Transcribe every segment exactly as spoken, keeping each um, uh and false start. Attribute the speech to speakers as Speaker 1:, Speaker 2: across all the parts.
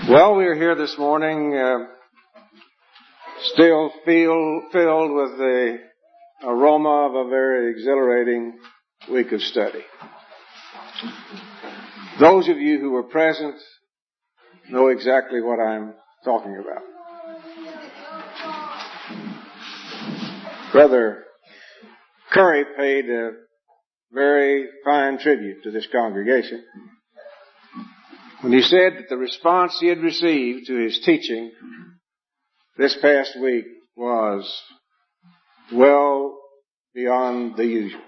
Speaker 1: Well, we're here this morning uh, still feel, filled with the aroma of a very exhilarating week of study. Those of you who were present know exactly what I'm talking about. Brother Curry paid a very fine tribute to this congregation when he said that the response he had received to his teaching this past week was well beyond the usual.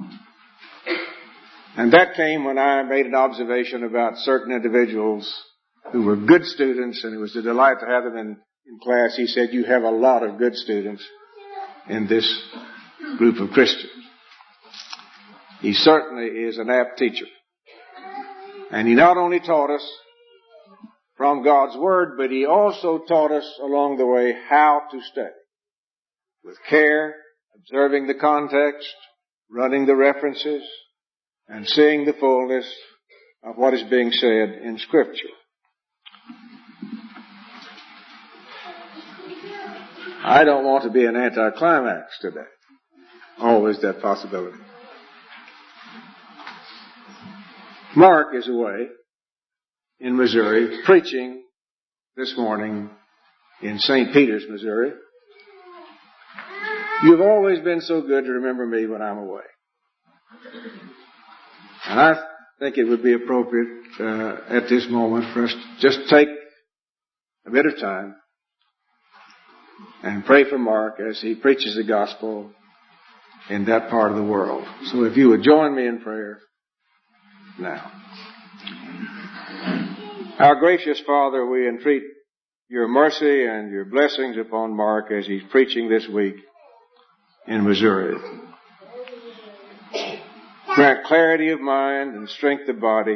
Speaker 1: And that came when I made an observation about certain individuals who were good students, and it was a delight to have them in, in class. He said, "You have a lot of good students in this group of Christians." He certainly is an apt teacher. And he not only taught us from God's Word, but he also taught us along the way how to study. With care, observing the context, running the references, and seeing the fullness of what is being said in Scripture. I don't want to be an anticlimax today. Always that possibility. Mark is away in Missouri, preaching this morning in Saint Peters, Missouri. You've always been so good to remember me when I'm away. And I think it would be appropriate uh, at this moment for us to just take a bit of time and pray for Mark as he preaches the gospel in that part of the world. So if you would join me in prayer now. Our gracious Father, we entreat your mercy and your blessings upon Mark as he's preaching this week in Missouri. Grant clarity of mind and strength of body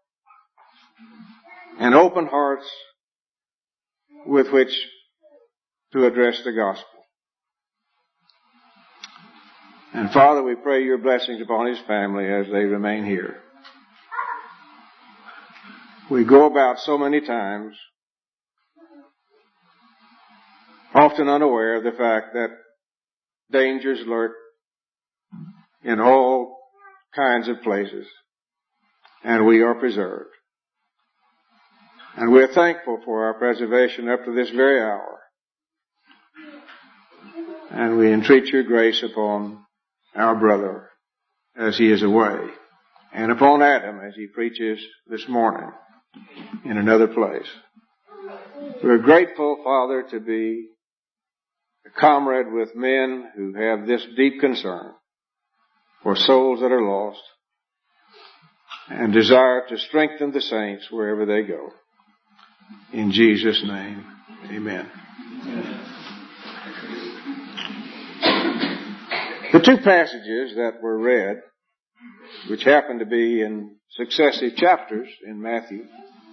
Speaker 1: and open hearts with which to address the gospel. And Father, we pray your blessings upon his family as they remain here. We go about so many times, often unaware of the fact that dangers lurk in all kinds of places, and we are preserved. And we're thankful for our preservation up to this very hour. And we entreat your grace upon our brother as he is away, and upon Adam as he preaches this morning in another place. We're grateful, Father, to be a comrade with men who have this deep concern for souls that are lost and desire to strengthen the saints wherever they go. In Jesus' name, amen. The two passages that were read, which happen to be in successive chapters in Matthew,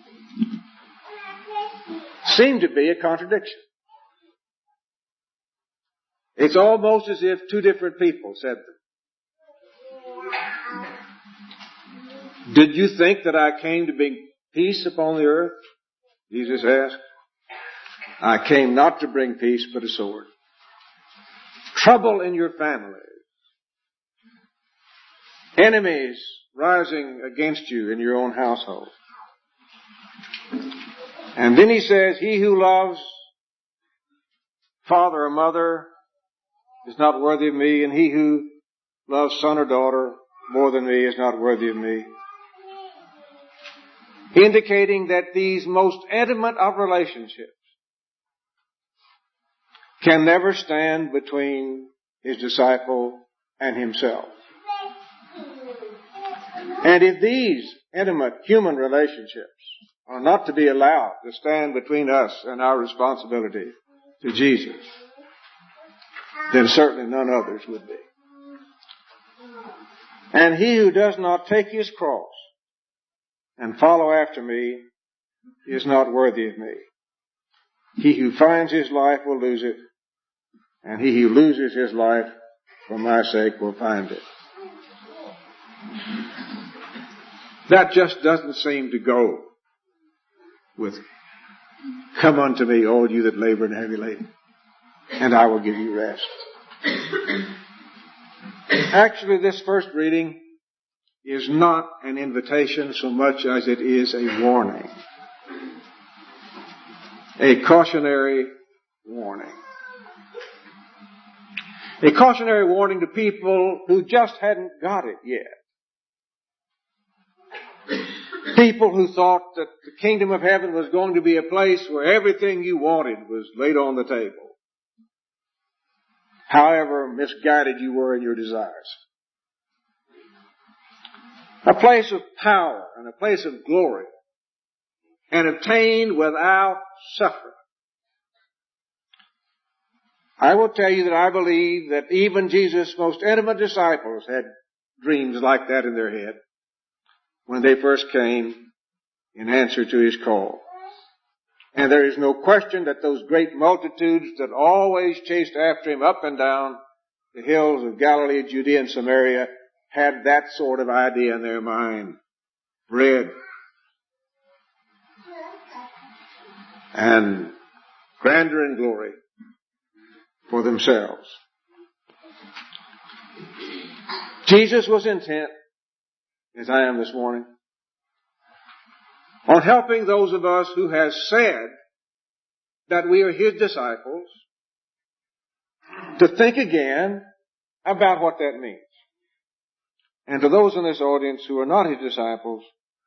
Speaker 1: seem to be a contradiction. It's almost as if two different people said them. Did you think that I came to bring peace upon the earth? Jesus asked. I came not to bring peace, but a sword. Trouble in your families. Enemies rising against you in your own household. And then he says, he who loves father or mother is not worthy of me, and he who loves son or daughter more than me is not worthy of me. Indicating that these most intimate of relationships can never stand between his disciple and himself. And if these intimate human relationships are not to be allowed to stand between us and our responsibility to Jesus, then certainly none others would be. And he who does not take his cross and follow after me is not worthy of me. He who finds his life will lose it, and he who loses his life for my sake will find it. That just doesn't seem to go with Come unto me, all you that labor and are heavy laden, and I will give you rest. Actually, this first reading is not an invitation so much as it is a warning. A cautionary warning. A cautionary warning to people who just hadn't got it yet. People who thought that the kingdom of heaven was going to be a place where everything you wanted was laid on the table, however misguided you were in your desires. A place of power and a place of glory, and obtained without suffering. I will tell you that I believe that even Jesus' most intimate disciples had dreams like that in their head when they first came in answer to His call. And there is no question that those great multitudes that always chased after Him up and down the hills of Galilee, Judea, and Samaria had that sort of idea in their mind. Bread and grandeur and glory for themselves. Jesus was intent, as I am this morning, on helping those of us who has said that we are His disciples to think again about what that means. And to those in this audience who are not His disciples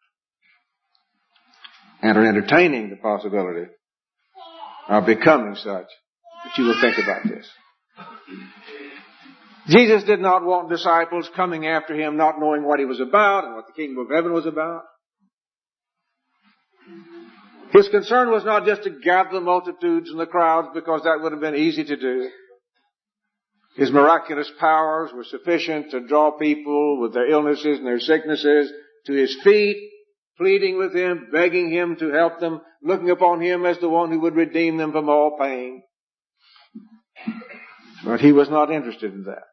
Speaker 1: and are entertaining the possibility of becoming such, that you will think about this. Jesus did not want disciples coming after Him not knowing what He was about and what the kingdom of heaven was about. His concern was not just to gather the multitudes and the crowds, because that would have been easy to do. His miraculous powers were sufficient to draw people with their illnesses and their sicknesses to His feet, pleading with Him, begging Him to help them, looking upon Him as the one who would redeem them from all pain. But He was not interested in that.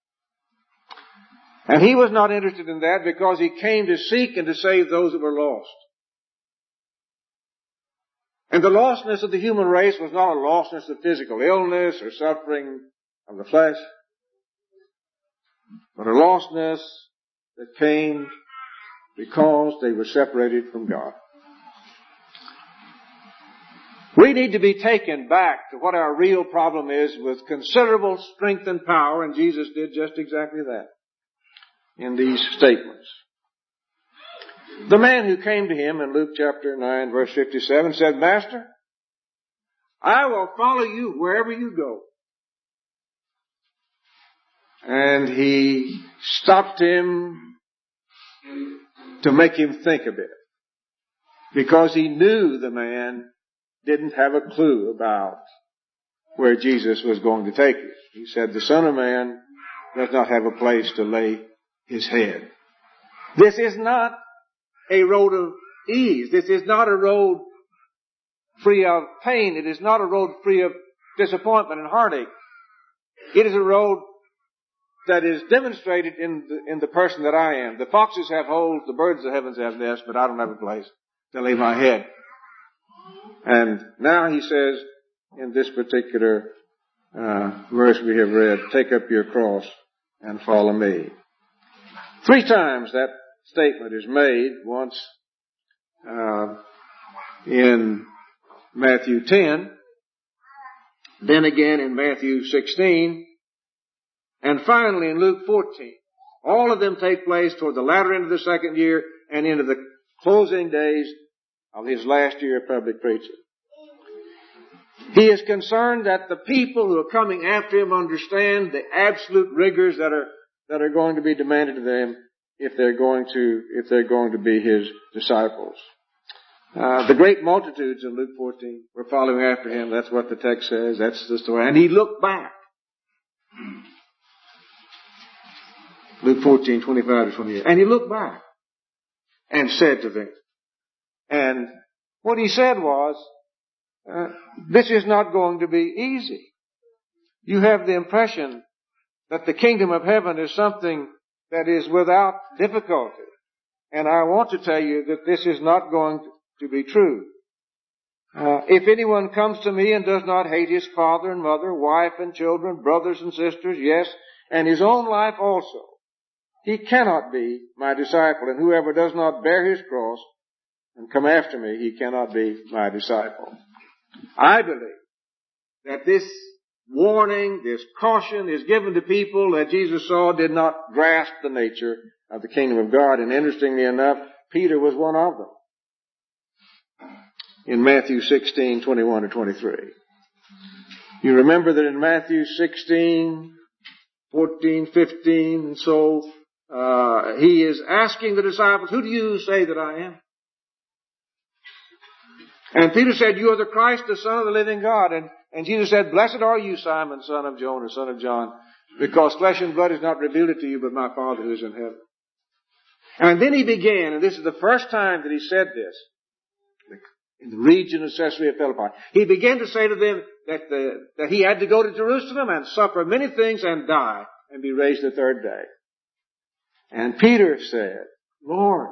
Speaker 1: And He was not interested in that because He came to seek and to save those that were lost. And the lostness of the human race was not a lostness of physical illness or suffering of the flesh, but a lostness that came because they were separated from God. We need to be taken back to what our real problem is with considerable strength and power, and Jesus did just exactly that in these statements. The man who came to Him in Luke chapter nine verse fifty-seven said, Master, I will follow you wherever you go. And He stopped him to make him think a bit, because He knew the man didn't have a clue about where Jesus was going to take him. He said, the Son of Man does not have a place to lay His head. This is not a road of ease. This is not a road free of pain. It is not a road free of disappointment and heartache. It is a road that is demonstrated in the, in the person that I am. The foxes have holes, the birds of the heavens have nests, but I don't have a place to lay my head. And now He says in this particular uh, verse we have read, take up your cross and follow me. Three times that statement is made. Once uh, in Matthew ten, then again in Matthew sixteen, and finally in Luke fourteen. All of them take place toward the latter end of the second year and into the closing days of His last year of public preaching. He is concerned that the people who are coming after Him understand the absolute rigors that are that are going to be demanded of them if they're going to if they're going to be His disciples. Uh, the great multitudes in Luke fourteen were following after Him. That's what the text says. That's the story. And He looked back. Luke fourteen, twenty-five to twenty-eight. And He looked back and said to them. And what He said was, uh, this is not going to be easy. You have the impression that the kingdom of heaven is something that is without difficulty. And I want to tell you that this is not going to be true. Uh, if anyone comes to me and does not hate his father and mother, wife and children, brothers and sisters, yes, and his own life also, he cannot be my disciple. And whoever does not bear his cross and come after me, he cannot be my disciple. I believe that this warning, this caution is given to people that Jesus saw did not grasp the nature of the kingdom of God. And interestingly enough, Peter was one of them. In Matthew sixteen, twenty-one to twenty-three. You remember that in Matthew sixteen, fourteen, fifteen, and so uh, he is asking the disciples, who do you say that I am? And Peter said, you are the Christ, the Son of the living God. And, and Jesus said, blessed are you, Simon, son of Jonah, son of John, because flesh and blood has not revealed it to you, but my Father who is in heaven. And then he began, and this is the first time that he said this, in the region of Caesarea Philippi. He began to say to them that, the, that he had to go to Jerusalem and suffer many things and die and be raised the third day. And Peter said, Lord,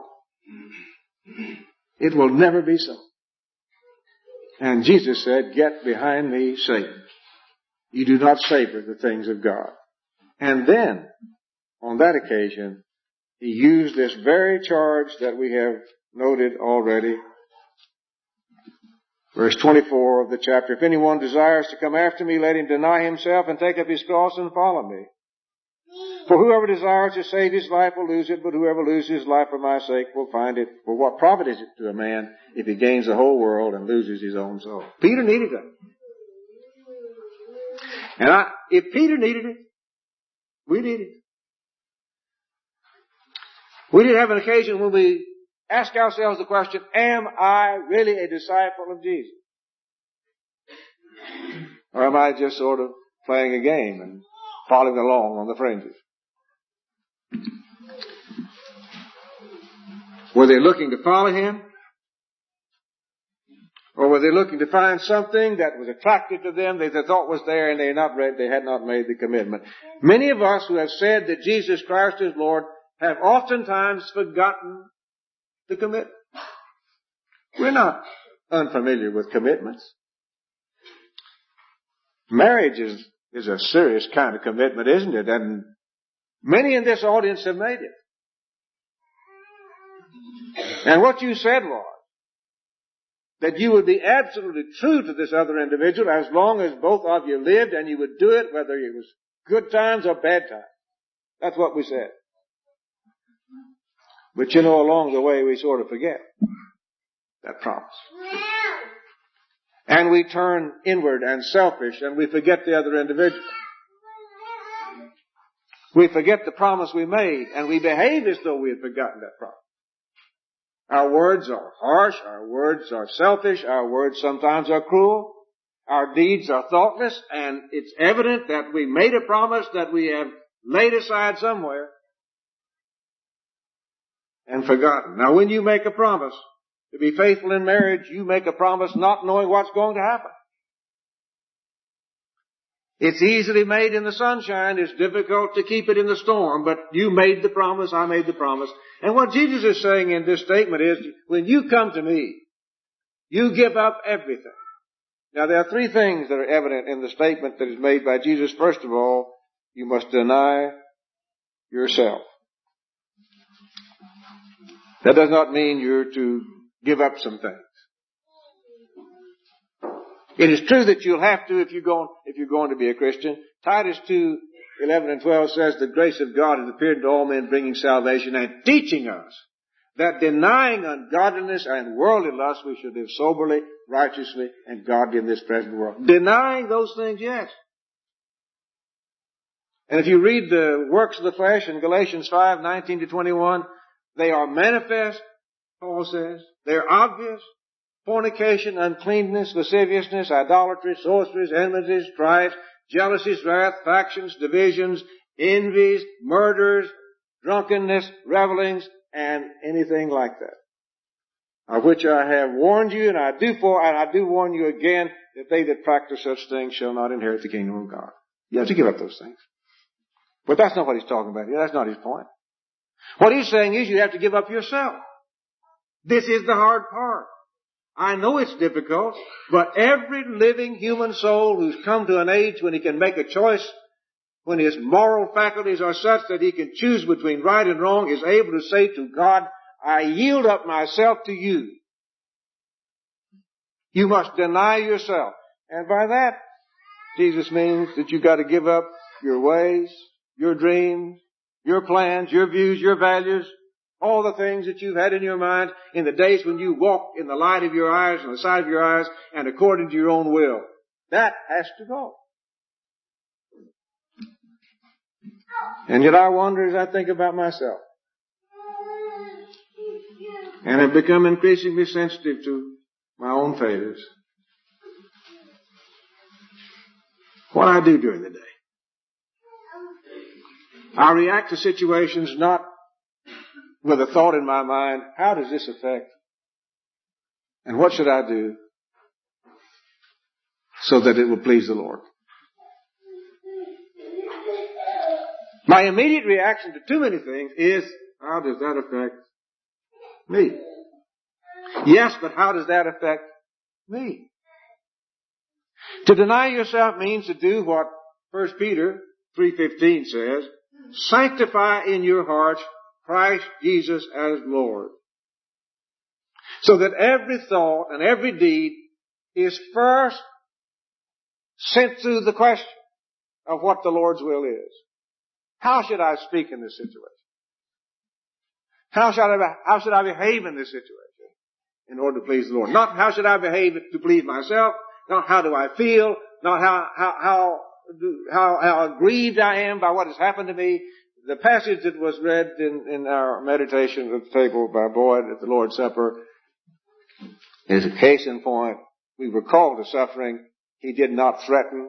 Speaker 1: it will never be so. And Jesus said, get behind me, Satan. You do not savor the things of God. And then, on that occasion, he used this very charge that we have noted already. Verse twenty-four of the chapter, if anyone desires to come after me, let him deny himself and take up his cross and follow me. For whoever desires to save his life will lose it, but whoever loses his life for my sake will find it. For what profit is it to a man if he gains the whole world and loses his own soul? Peter needed that. And I, if Peter needed it, we need it. We did have an occasion when we ask ourselves the question, am I really a disciple of Jesus? Or am I just sort of playing a game and following along on the fringes? Were they looking to follow him? Or were they looking to find something that was attractive to them that they thought was there and they had not read, they had not made the commitment? Many of us who have said that Jesus Christ is Lord have oftentimes forgotten the commitment. We're not unfamiliar with commitments. Marriage is, is a serious kind of commitment, isn't it? And many in this audience have made it. And what you said was that you would be absolutely true to this other individual as long as both of you lived, and you would do it whether it was good times or bad times. That's what we said. But you know, along the way we sort of forget that promise. And we turn inward and selfish and we forget the other individual. We forget the promise we made and we behave as though we had forgotten that promise. Our words are harsh, our words are selfish, our words sometimes are cruel, our deeds are thoughtless, and it's evident that we made a promise that we have laid aside somewhere and forgotten. Now, when you make a promise to be faithful in marriage, you make a promise not knowing what's going to happen. It's easily made in the sunshine. It's difficult to keep it in the storm. But you made the promise. I made the promise. And what Jesus is saying in this statement is, when you come to me, you give up everything. Now, there are three things that are evident in the statement that is made by Jesus. First of all, you must deny yourself. That does not mean you're to give up some things. It is true that you'll have to if you're going, if you're going to be a Christian. Titus two, eleven and twelve says, the grace of God has appeared to all men, bringing salvation and teaching us that denying ungodliness and worldly lust, we should live soberly, righteously, and godly in this present world. Denying those things, yes. And if you read the works of the flesh in Galatians five, nineteen to twenty-one, they are manifest, Paul says. They're obvious. Fornication, uncleanness, lasciviousness, idolatry, sorceries, enmities, strife, jealousies, wrath, factions, divisions, envies, murders, drunkenness, revelings, and anything like that. Of which I have warned you, and I do for, and I do warn you again, that they that practice such things shall not inherit the kingdom of God. You have to give up those things. But that's not what he's talking about here. That's not his point. What he's saying is you have to give up yourself. This is the hard part. I know it's difficult, but every living human soul who's come to an age when he can make a choice, when his moral faculties are such that he can choose between right and wrong, is able to say to God, I yield up myself to you. You must deny yourself. And by that, Jesus means that you've got to give up your ways, your dreams, your plans, your views, your values, all the things that you've had in your mind in the days when you walked in the light of your eyes and the sight of your eyes and according to your own will. That has to go. And yet I wonder as I think about myself. And have become increasingly sensitive to my own failures. What I do during the day. I react to situations not with a thought in my mind, how does this affect? And what should I do so that it will please the Lord? My immediate reaction to too many things is, how does that affect me? Yes, but how does that affect me? To deny yourself means to do what First Peter three fifteen says, sanctify in your hearts Christ Jesus as Lord. So that every thought and every deed is first sent through the question of what the Lord's will is. How should I speak in this situation? How should I, how should I behave in this situation in order to please the Lord? Not how should I behave to please myself, not how do I feel, not how, how, how, how, how grieved I am by what has happened to me. The passage that was read in, in our meditation at the table by Boyd at the Lord's Supper is a case in point. We were called to suffering. He did not threaten,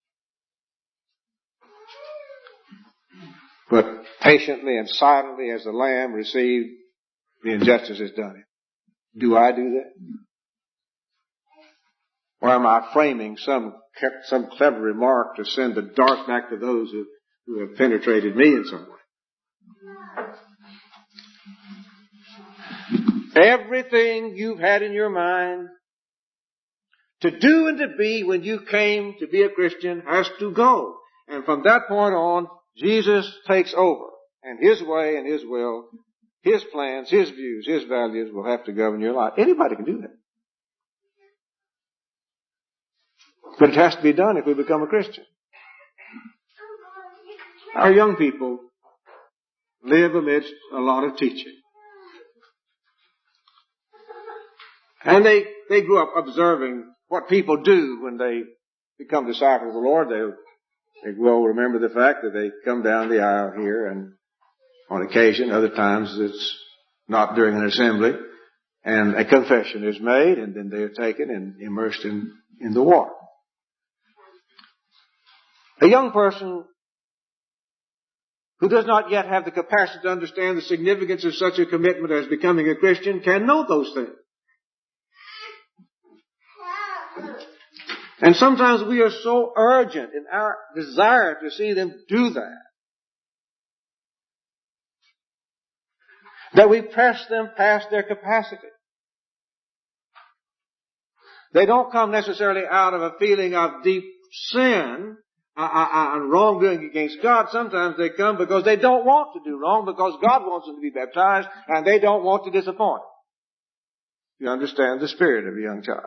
Speaker 1: but patiently and silently as the Lamb received the injustice has done it. Do I do that? Or am I framing some some clever remark to send the dark back to those who who have penetrated me in some way? Everything you've had in your mind to do and to be when you came to be a Christian has to go. And from that point on, Jesus takes over. And His way and His will, His plans, His views, His values will have to govern your life. Anybody can do that. But it has to be done if we become a Christian. Our young people live amidst a lot of teaching. And they, they grew up observing what people do when they become disciples of the Lord. They, they will remember the fact that they come down the aisle here, and on occasion, other times it's not during an assembly, and a confession is made, and then they are taken and immersed in, in the water. A young person who does not yet have the capacity to understand the significance of such a commitment as becoming a Christian can know those things. And sometimes we are so urgent in our desire to see them do that, that we press them past their capacity. They don't come necessarily out of a feeling of deep sin and wrongdoing against God. Sometimes they come because they don't want to do wrong, because God wants them to be baptized, and they don't want to disappoint. You understand the spirit of a young child.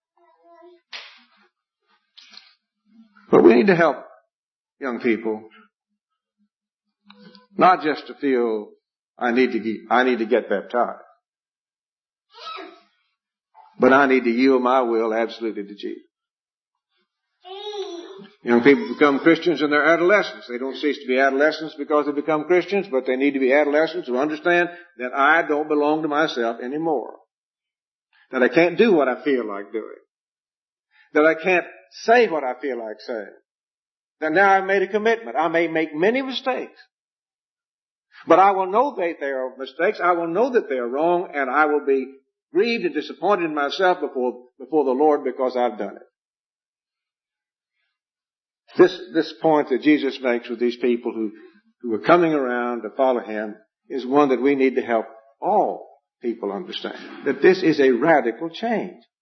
Speaker 1: But we need to help young people not just to feel I need to get, I need to get baptized, but I need to yield my will absolutely to Jesus. Young people become Christians in their adolescence. They don't cease to be adolescents because they become Christians, but they need to be adolescents who understand that I don't belong to myself anymore. That I can't do what I feel like doing. That I can't say what I feel like saying. That now I've made a commitment. I may make many mistakes. But I will know that they are mistakes. I will know that they are wrong, and I will be grieved and disappointed in myself before, before the Lord because I've done it. This, this point that Jesus makes with these people who, who are coming around to follow Him is one that we need to help all people understand. That this is a radical change.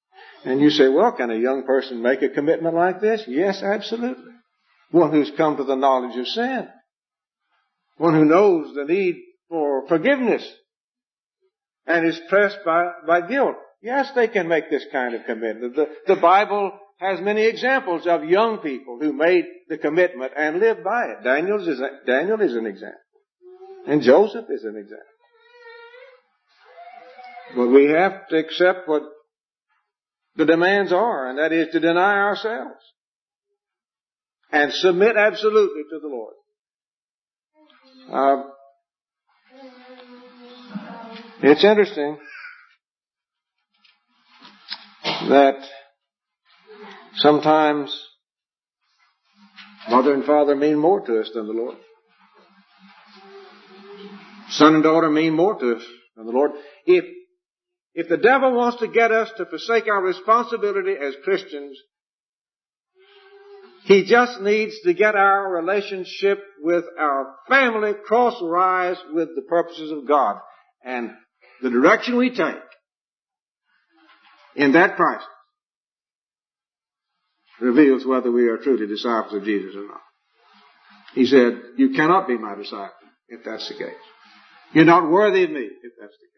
Speaker 1: And you say, well, can a young person make a commitment like this? Yes, absolutely. One who's come to the knowledge of sin. One who knows the need for forgiveness and is pressed by, by guilt. Yes, they can make this kind of commitment. The, the Bible has many examples of young people who made the commitment and lived by it. Daniel is, a, Daniel is an example. And Joseph is an example. But we have to accept what the demands are, and that is to deny ourselves and submit absolutely to the Lord. Uh, it's interesting that sometimes mother and father mean more to us than the Lord. Son and daughter mean more to us than the Lord. If If the devil wants to get us to forsake our responsibility as Christians, he just needs to get our relationship with our family crosswise with the purposes of God. And the direction we take in that crisis reveals whether we are truly disciples of Jesus or not. He said, you cannot be my disciple if that's the case. You're not worthy of me if that's the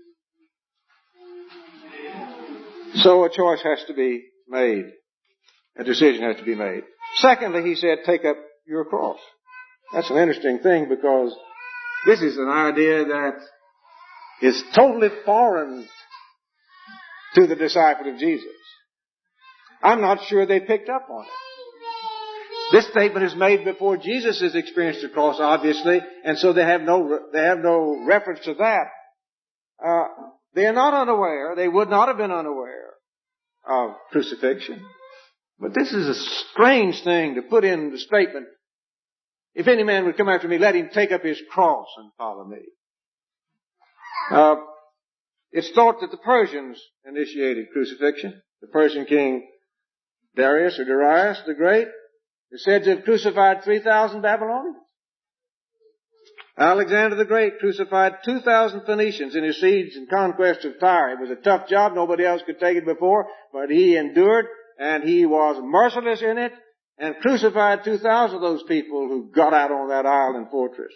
Speaker 1: case. So a choice has to be made. A decision has to be made. Secondly, he said, take up your cross. That's an interesting thing because this is an idea that is totally foreign to the disciple of Jesus. I'm not sure they picked up on it. This statement is made before Jesus has experienced the cross, obviously, and so they have no they have no reference to that. Uh, they are not unaware. They would not have been unaware of crucifixion. But this is a strange thing to put in the statement. If any man would come after me, let him take up his cross and follow me. Uh, it's thought that the Persians initiated crucifixion. The Persian king Darius or Darius the Great is said to have crucified three thousand Babylonians. Alexander the Great crucified two thousand Phoenicians in his siege and conquest of Tyre. It was a tough job. Nobody else could take it before, but he endured, and he was merciless in it, and crucified two thousand of those people who got out on that island fortress.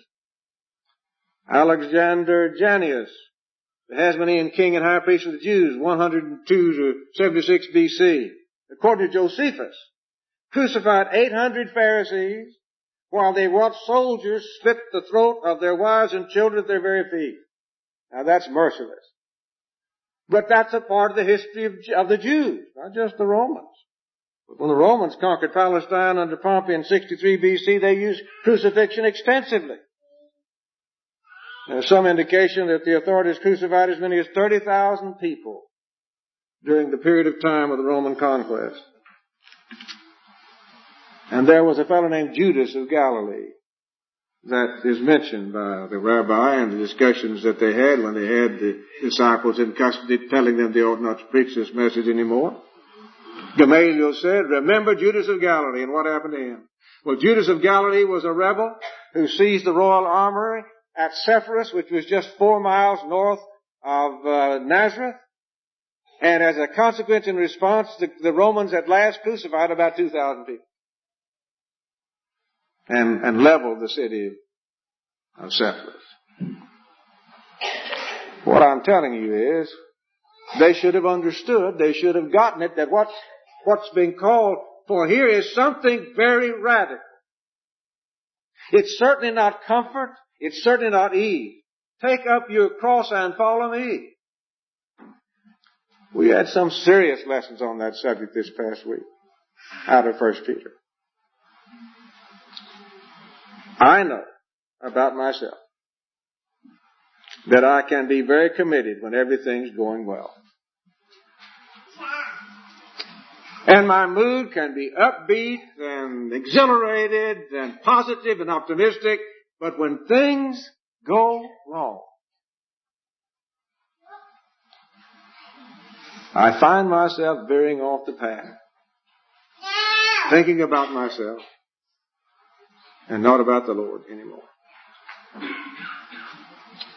Speaker 1: Alexander Jannaeus, the Hasmonean king and high priest of the Jews, one hundred two to seventy-six B C, according to Josephus, crucified eight hundred Pharisees, while they watched soldiers slit the throat of their wives and children at their very feet. Now that's merciless. But that's a part of the history of, of the Jews, not just the Romans. But when the Romans conquered Palestine under Pompey in sixty-three B C, they used crucifixion extensively. There's some indication that the authorities crucified as many as thirty thousand people during the period of time of the Roman conquest. And there was a fellow named Judas of Galilee that is mentioned by the rabbi in the discussions that they had when they had the disciples in custody, telling them they ought not to preach this message anymore. Gamaliel said, remember Judas of Galilee, and what happened to him? Well, Judas of Galilee was a rebel who seized the royal armory at Sepphoris, which was just four miles north of uh, Nazareth. And as a consequence in response, the, the Romans at last crucified about two thousand people. And, and leveled the city of Sepphoris. What I'm telling you is, they should have understood, they should have gotten it, that what's, what's being called for here is something very radical. It's certainly not comfort, it's certainly not ease. Take up your cross and follow me. We had some serious lessons on that subject this past week, out of First Peter. I know about myself that I can be very committed when everything's going well. And my mood can be upbeat and exhilarated and positive and optimistic, but when things go wrong, I find myself veering off the path, thinking about myself, and not about the Lord anymore.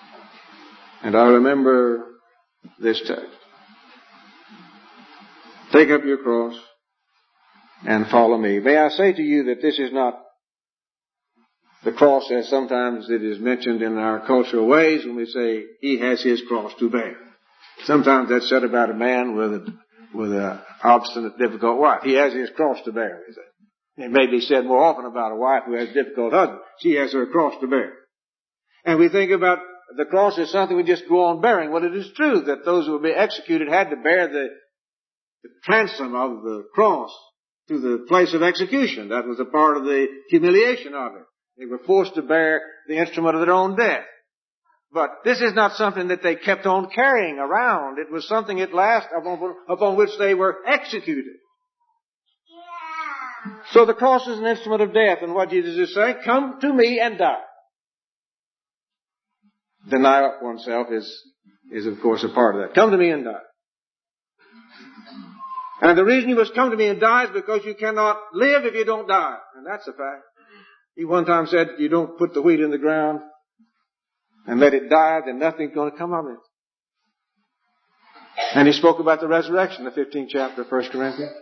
Speaker 1: And I remember this text. Take up your cross and follow me. May I say to you that this is not the cross as sometimes it is mentioned in our cultural ways when we say he has his cross to bear. Sometimes that's said about a man with a, with an obstinate, difficult wife. He has his cross to bear, is it? It may be said more often about a wife who has a difficult husband. She has her cross to bear. And we think about the cross as something we just go on bearing. Well, it is true that those who would be executed had to bear the, the transom of the cross to the place of execution. That was a part of the humiliation of it. They were forced to bear the instrument of their own death. But this is not something that they kept on carrying around. It was something at last upon, upon which they were executed. So the cross is an instrument of death. And what Jesus is saying, come to me and die. Deny oneself is, is of course a part of that. Come to me and die. And the reason you must come to me and die is because you cannot live if you don't die. And that's a fact. He one time said, you don't put the wheat in the ground and let it die, then nothing's going to come of it. And he spoke about the resurrection, the fifteenth chapter of First Corinthians.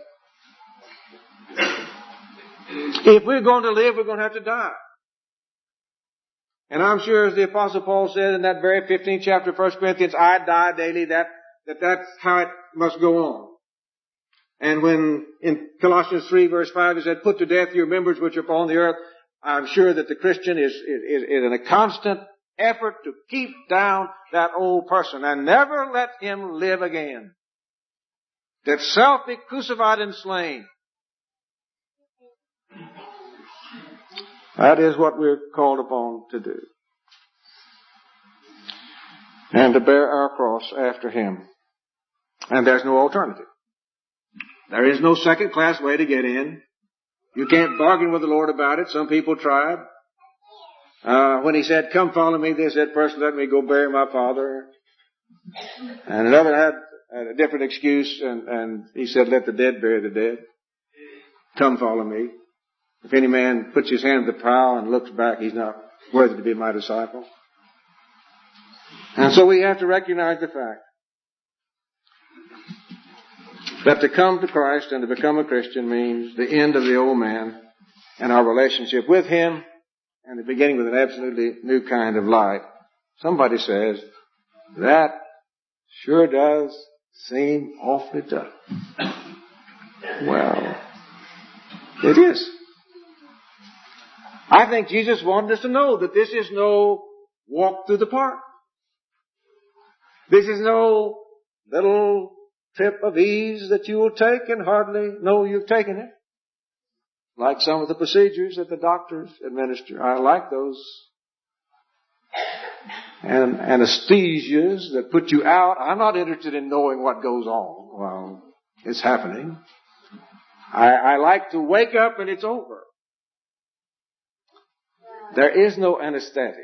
Speaker 1: If we're going to live, we're going to have to die. And I'm sure as the Apostle Paul said in that very fifteenth chapter of First Corinthians, I die daily, that, that that's how it must go on. And when in Colossians three verse five he said, put to death your members which are upon the earth, I'm sure that the Christian is, is, is in a constant effort to keep down that old person and never let him live again. That self be crucified and slain. That is what we're called upon to do. And to bear our cross after him. And there's no alternative. There is no second class way to get in. You can't bargain with the Lord about it. Some people tried. Uh, when he said, come follow me, they said, first let me go bury my father. And another had, had a different excuse, and, and he said, let the dead bury the dead. Come follow me. If any man puts his hand to the plow and looks back, he's not worthy to be my disciple. And so we have to recognize the fact that to come to Christ and to become a Christian means the end of the old man and our relationship with him and the beginning with an absolutely new kind of life. Somebody says, that sure does seem awfully tough. Well, it is. I think Jesus wanted us to know that this is no walk through the park. This is no little trip of ease that you will take and hardly know you've taken it. Like some of the procedures that the doctors administer. I like those. And anesthesias that put you out. I'm not interested in knowing what goes on while it's happening. I, I like to wake up and it's over. There is no anesthetic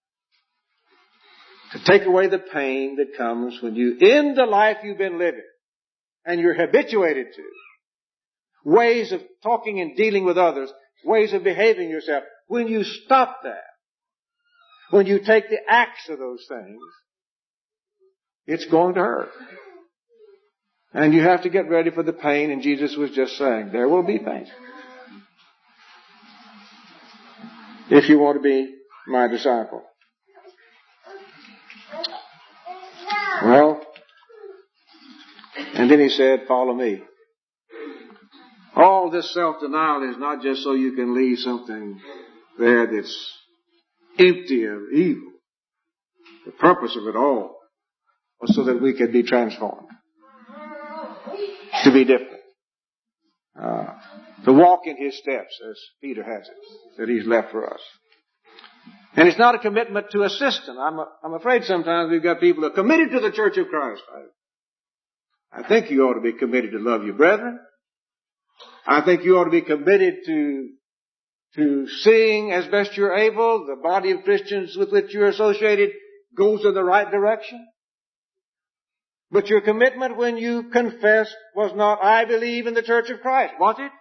Speaker 1: to take away the pain that comes when you end the life you've been living and you're habituated to. Ways of talking and dealing with others, ways of behaving yourself. When you stop that, when you take the axe of those things, it's going to hurt. And you have to get ready for the pain, and Jesus was just saying, there will be pain. If you want to be my disciple. Well, and then he said, follow me. All this self-denial is not just so you can leave something there that's empty of evil. The purpose of it all was so that we could be transformed. To be different. Uh, to walk in his steps, as Peter has it, that he's left for us. And it's not a commitment to a system. I'm, a, I'm afraid sometimes we've got people who are committed to the Church of Christ. I, I think you ought to be committed to love your brethren. I think you ought to be committed to, to seeing as best you're able the body of Christians with which you're associated goes in the right direction. But your commitment when you confessed was not, I believe in the Church of Christ, was it?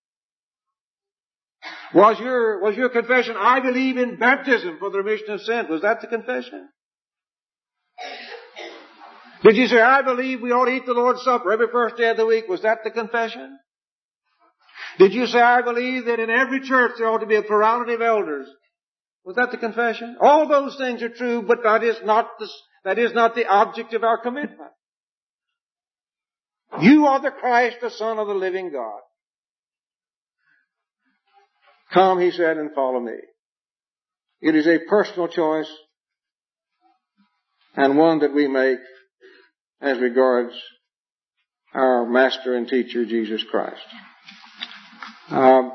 Speaker 1: Was your, was your confession, I believe in baptism for the remission of sin? Was that the confession? Did you say, I believe we ought to eat the Lord's Supper every first day of the week? Was that the confession? Did you say, I believe that in every church there ought to be a plurality of elders? Was that the confession? All those things are true, but that is not the, that is not the object of our commitment. You are the Christ, the Son of the living God. Come, he said, and follow me. It is a personal choice and one that we make as regards our Master and Teacher, Jesus Christ. Um,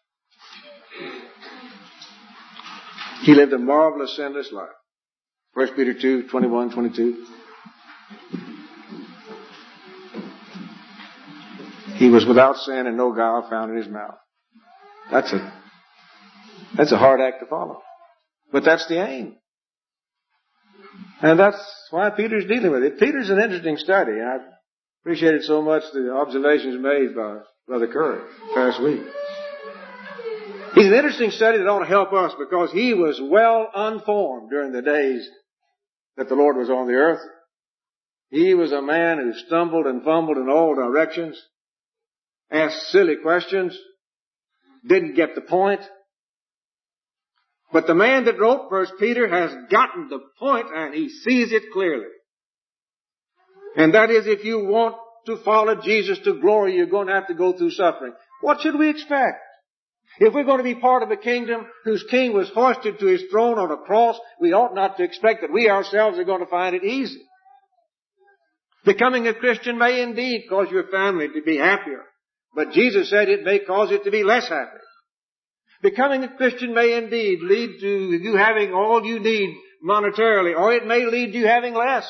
Speaker 1: he lived a marvelous, sinless life. First Peter two, twenty-one, twenty-two. He was without sin and no guile found in his mouth. That's a, that's a hard act to follow. But that's the aim. And that's why Peter's dealing with it. Peter's an interesting study. I appreciated so much the observations made by Brother Curry last week. He's an interesting study that ought to help us because he was well unformed during the days that the Lord was on the earth. He was a man who stumbled and fumbled in all directions, asked silly questions, didn't get the point. But the man that wrote First Peter has gotten the point and he sees it clearly. And that is, if you want to follow Jesus to glory, you're going to have to go through suffering. What should we expect? If we're going to be part of a kingdom whose king was hoisted to his throne on a cross, we ought not to expect that we ourselves are going to find it easy. Becoming a Christian may indeed cause your family to be happier, but Jesus said it may cause it to be less happy. Becoming a Christian may indeed lead to you having all you need monetarily, or it may lead to you having less.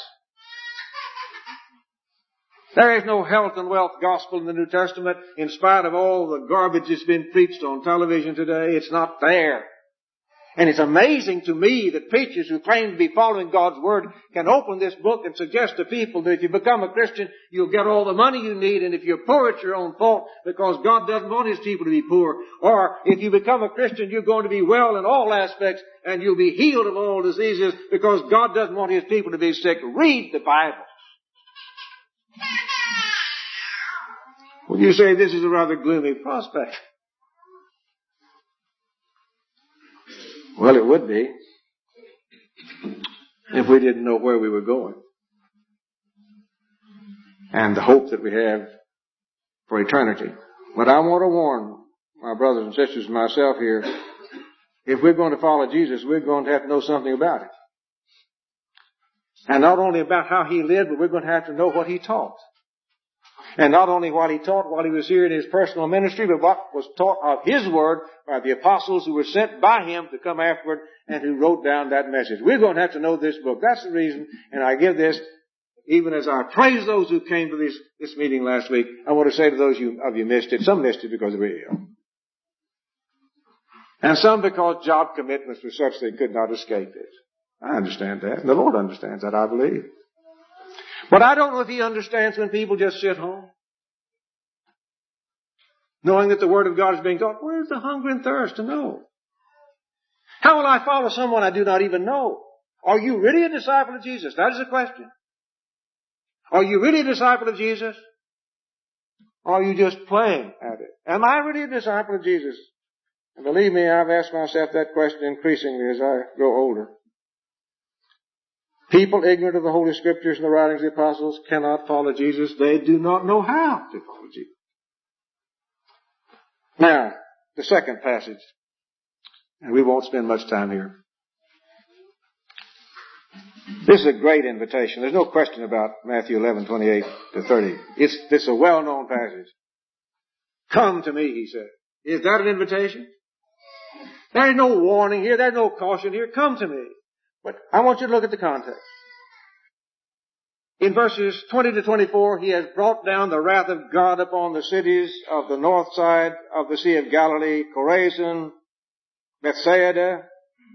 Speaker 1: There is no health and wealth gospel in the New Testament. In spite of all the garbage that's been preached on television today, it's not there. And it's amazing to me that preachers who claim to be following God's Word can open this book and suggest to people that if you become a Christian, you'll get all the money you need, and if you're poor, it's your own fault because God doesn't want His people to be poor. Or if you become a Christian, you're going to be well in all aspects and you'll be healed of all diseases because God doesn't want His people to be sick. Read the Bible. Well, you say this is a rather gloomy prospect. Well, it would be if we didn't know where we were going and the hope that we have for eternity. But I want to warn my brothers and sisters and myself here, if we're going to follow Jesus, we're going to have to know something about it. And not only about how He lived, but we're going to have to know what He taught. And not only what He taught while He was here in His personal ministry, but what was taught of His Word by the apostles who were sent by Him to come afterward and who wrote down that message. We're going to have to know this book. That's the reason, and I give this, even as I praise those who came to this, this meeting last week, I want to say to those you, of you missed it, some missed it because they were ill. And some because job commitments were such they could not escape this. I understand that, and the Lord understands that, I believe. But I don't know if He understands when people just sit home, knowing that the Word of God is being taught. Where's the hunger and thirst to know? How will I follow someone I do not even know? Are you really a disciple of Jesus? That is the question. Are you really a disciple of Jesus? Or are you just playing at it? Am I really a disciple of Jesus? And believe me, I've asked myself that question increasingly as I grow older. People ignorant of the Holy Scriptures and the writings of the apostles cannot follow Jesus. They do not know how to follow Jesus. Now, the second passage, and we won't spend much time here. This is a great invitation. There's no question about Matthew eleven, twenty-eight to thirty. It's, it's a well-known passage. Come to me, He said. Is that an invitation? There's no warning here. There's no caution here. Come to me. But I want you to look at the context. In verses twenty to twenty-four, He has brought down the wrath of God upon the cities of the north side of the Sea of Galilee, Chorazin, Bethsaida,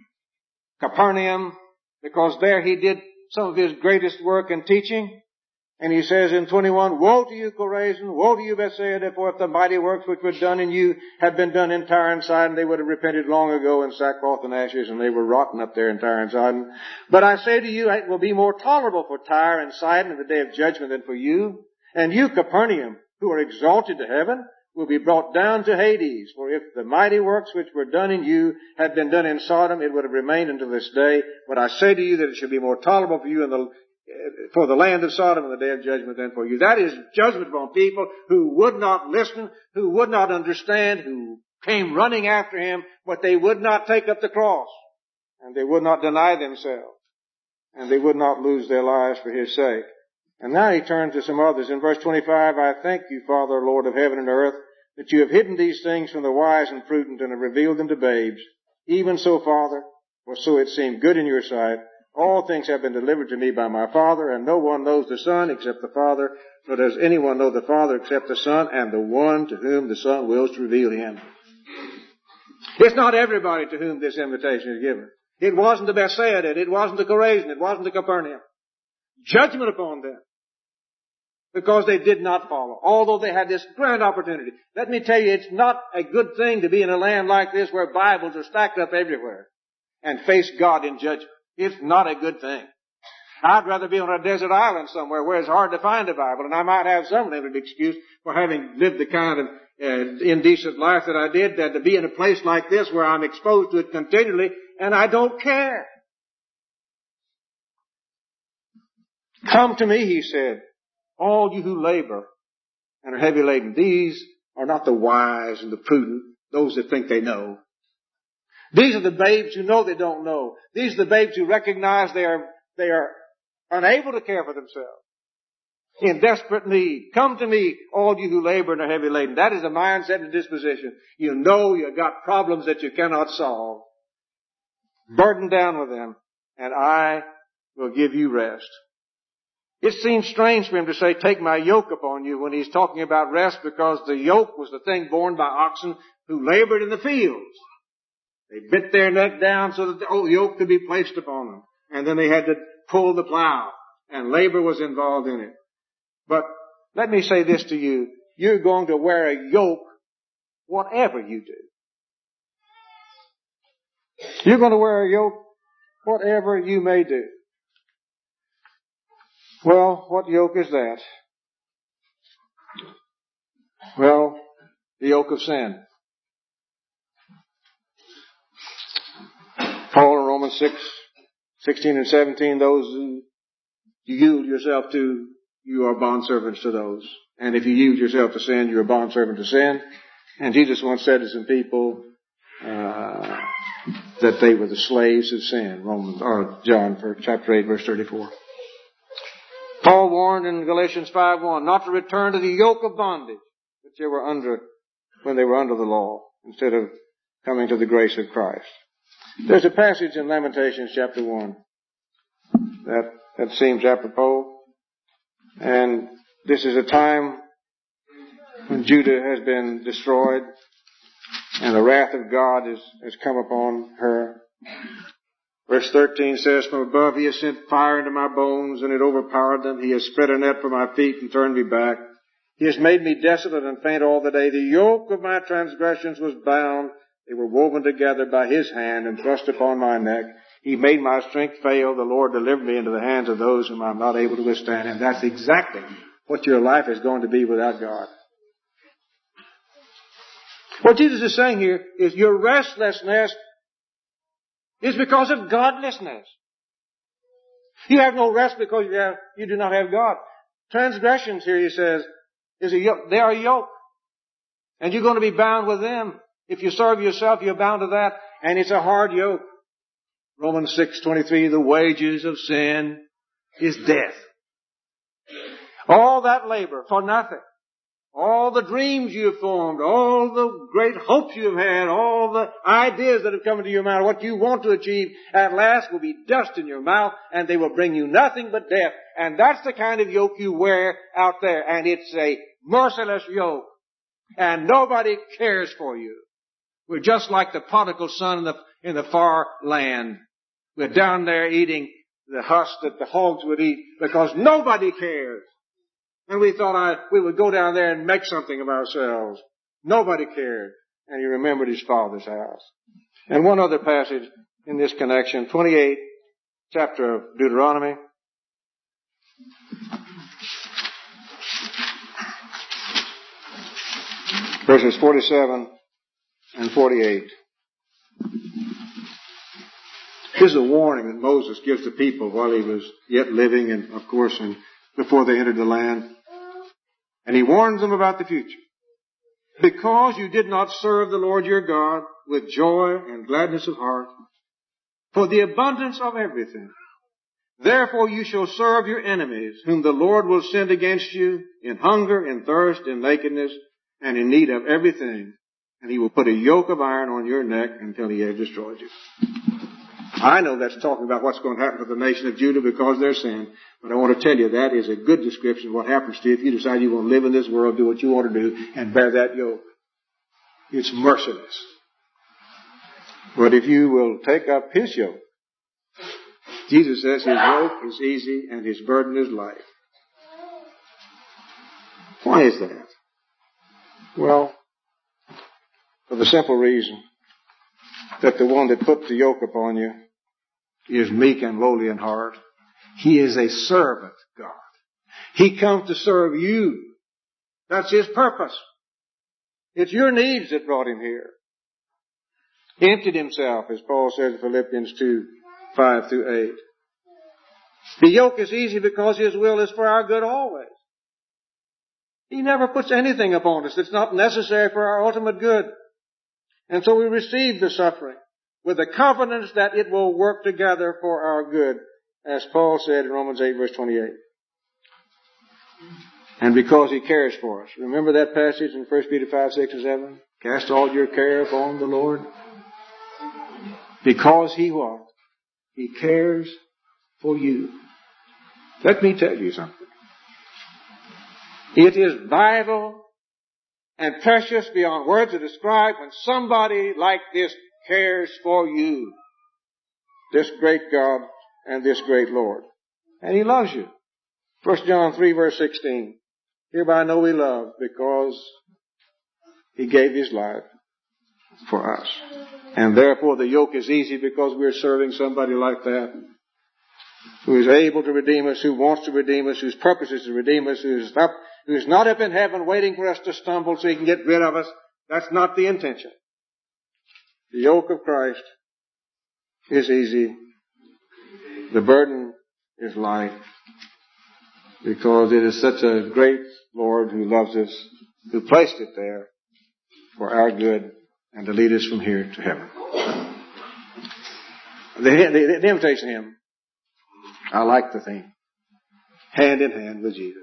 Speaker 1: Capernaum, because there He did some of His greatest work in teaching. And he says in twenty-one, woe to you, Chorazin, woe to you, Bethsaida, for if the mighty works which were done in you had been done in Tyre and Sidon, they would have repented long ago in sackcloth and ashes, and they were rotten up there in Tyre and Sidon. But I say to you, it will be more tolerable for Tyre and Sidon in the day of judgment than for you. And you, Capernaum, who are exalted to heaven, will be brought down to Hades. For if the mighty works which were done in you had been done in Sodom, it would have remained until this day. But I say to you that it should be more tolerable for you in the for the land of Sodom in the day of judgment than for you. That is judgment upon people who would not listen, who would not understand, who came running after him, but they would not take up the cross, and they would not deny themselves, and they would not lose their lives for his sake. And now he turns to some others. In verse twenty-five, I thank you, Father, Lord of heaven and earth, that you have hidden these things from the wise and prudent and have revealed them to babes. Even so, Father, for so it seemed good in your sight. All things have been delivered to me by my Father, and no one knows the Son except the Father, nor does anyone know the Father except the Son, and the one to whom the Son wills to reveal him. It's not everybody to whom this invitation is given. It wasn't the Bethsaida, it wasn't the Chorazin, it wasn't the Capernaum. Judgment upon them, because they did not follow, although they had this grand opportunity. Let me tell you, it's not a good thing to be in a land like this where Bibles are stacked up everywhere and face God in judgment. It's not a good thing. I'd rather be on a desert island somewhere where it's hard to find a Bible, and I might have some limited excuse for having lived the kind of uh, indecent life that I did, than to be in a place like this where I'm exposed to it continually, and I don't care. Come to me, he said, all you who labor and are heavy laden. These are not the wise and the prudent, those that think they know. These are the babes who know they don't know. These are the babes who recognize they are, they are unable to care for themselves. In desperate need. Come to me, all you who labor and are heavy laden. That is the mindset and disposition. You know you've got problems that you cannot solve. Burden down with them, and I will give you rest. It seems strange for him to say, take my yoke upon you, when he's talking about rest, because the yoke was the thing borne by oxen who labored in the fields. They bit their neck down so that the yoke could be placed upon them. And then they had to pull the plow. And labor was involved in it. But let me say this to you. You're going to wear a yoke whatever you do. You're going to wear a yoke whatever you may do. Well, what yoke is that? Well, the yoke of sin. Paul in Romans six, sixteen and seventeen, those who you yield yourself to, you are bondservants to those. And if you yield yourself to sin, you're a bondservant to sin. And Jesus once said to some people uh, that they were the slaves of sin. Romans or John, for chapter eight, verse thirty-four. Paul warned in Galatians five one not to return to the yoke of bondage which they were under when they were under the law, instead of coming to the grace of Christ. There's a passage in Lamentations chapter one that, that seems apropos. And this is a time when Judah has been destroyed and the wrath of God is, has come upon her. Verse thirteen says, from above he has sent fire into my bones, and it overpowered them. He has spread a net for my feet and turned me back. He has made me desolate and faint all the day. The yoke of my transgressions was bound. They were woven together by his hand and thrust upon my neck. He made my strength fail. The Lord delivered me into the hands of those whom I'm not able to withstand. And that's exactly what your life is going to be without God. What Jesus is saying here is your restlessness is because of godlessness. You have no rest because you have, you do not have God. Transgressions here, he says, is a yoke. They are a yoke. And you're going to be bound with them. If you serve yourself, you're bound to that. And it's a hard yoke. Romans six twenty-three, the wages of sin is death. All that labor for nothing. All the dreams you've formed, all the great hopes you've had, all the ideas that have come into your mind, what you want to achieve, at last will be dust in your mouth, and they will bring you nothing but death. And that's the kind of yoke you wear out there. And it's a merciless yoke. And nobody cares for you. We're just like the prodigal son in the, in the far land. We're down there eating the husk that the hogs would eat because nobody cares. And we thought I, we would go down there and make something of ourselves. Nobody cared. And he remembered his father's house. And one other passage in this connection, twenty-eighth chapter of Deuteronomy. Verses forty-seven and forty-eight. This is a warning that Moses gives the people while he was yet living, and of course, and before they entered the land. And he warns them about the future. Because you did not serve the Lord your God with joy and gladness of heart, for the abundance of everything, therefore you shall serve your enemies, whom the Lord will send against you in hunger, in thirst, in nakedness, and in need of everything. And he will put a yoke of iron on your neck until he has destroyed you. I know that's talking about what's going to happen to the nation of Judah because of their sin. But I want to tell you that is a good description of what happens to you if you decide you want to live in this world, do what you want to do, and bear that yoke. It's merciless. But if you will take up his yoke, Jesus says his yoke is easy and his burden is light. Why is that? Well, for the simple reason that the one that put the yoke upon you is meek and lowly in heart. He is a servant God. He comes to serve you. That's his purpose. It's your needs that brought him here. He emptied himself, as Paul says in Philippians two, five through eight. The yoke is easy because his will is for our good always. He never puts anything upon us that's not necessary for our ultimate good. And so we receive the suffering with the confidence that it will work together for our good, as Paul said in Romans eight, verse twenty-eight. And because he cares for us. Remember that passage in First Peter five, six, and seven? Cast all your care upon the Lord. Because he what? He cares for you. Let me tell you something. It is vital and precious beyond words to describe when somebody like this cares for you. This great God and this great Lord. And he loves you. First John three, verse sixteen. Hereby know we love because he gave his life for us. And therefore the yoke is easy because we're serving somebody like that, who is able to redeem us, who wants to redeem us, whose purpose is to redeem us, who is up, who is not up in heaven waiting for us to stumble so he can get rid of us. That's not the intention. The yoke of Christ is easy. The burden is light, because it is such a great Lord who loves us, who placed it there for our good and to lead us from here to heaven. The, the, the invitation hymn, I like the theme. Hand in hand with Jesus.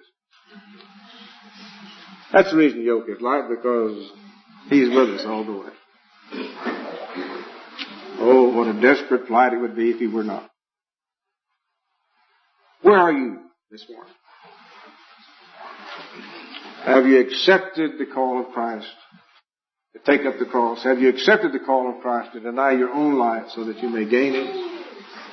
Speaker 1: That's the reason the yoke is light, because he's with us all the way. Oh, what a desperate plight it would be if he were not. Where are you this morning? Have you accepted the call of Christ to take up the cross? Have you accepted the call of Christ to deny your own life so that you may gain it?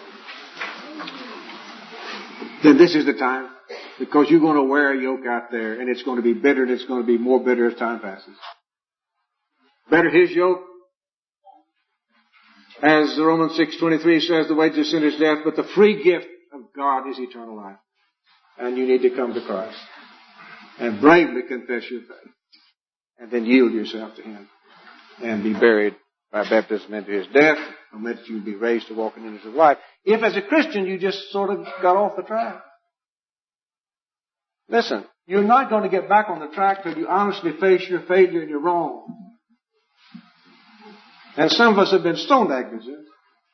Speaker 1: Then this is the time, because you're going to wear a yoke out there, and it's going to be bitter, and it's going to be more bitter as time passes. Better his yoke. As Romans six twenty-three says, the wages of sin is death, but the free gift of God is eternal life. And you need to come to Christ and bravely confess your faith, and then yield yourself to him and be buried by baptism into his death, and that you be raised to walk in newness of life. If as a Christian you just sort of got off the track. Listen, you're not going to get back on the track till you honestly face your failure and your wrong. And some of us have been stone agnostics.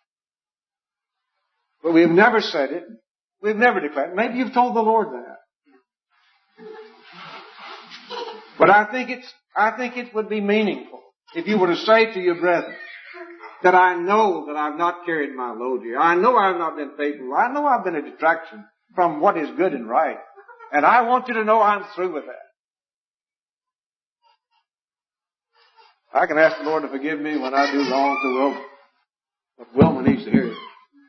Speaker 1: But we've never said it. We've never declared it. Maybe you've told the Lord that. But I think it's, I think it would be meaningful if you were to say to your brethren that I know that I've not carried my load here. I know I've not been faithful. I know I've been a detraction from what is good and right. And I want you to know I'm through with that. I can ask the Lord to forgive me when I do wrong to Wilma. But Wilma needs to hear it.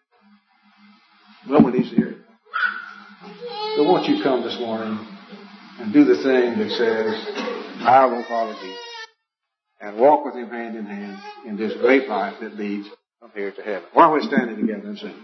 Speaker 1: Wilma needs to hear it. So won't you come this morning and do the thing that says, I will follow Jesus, and walk with him hand in hand in this great life that leads from here to heaven. While we're standing together and singing.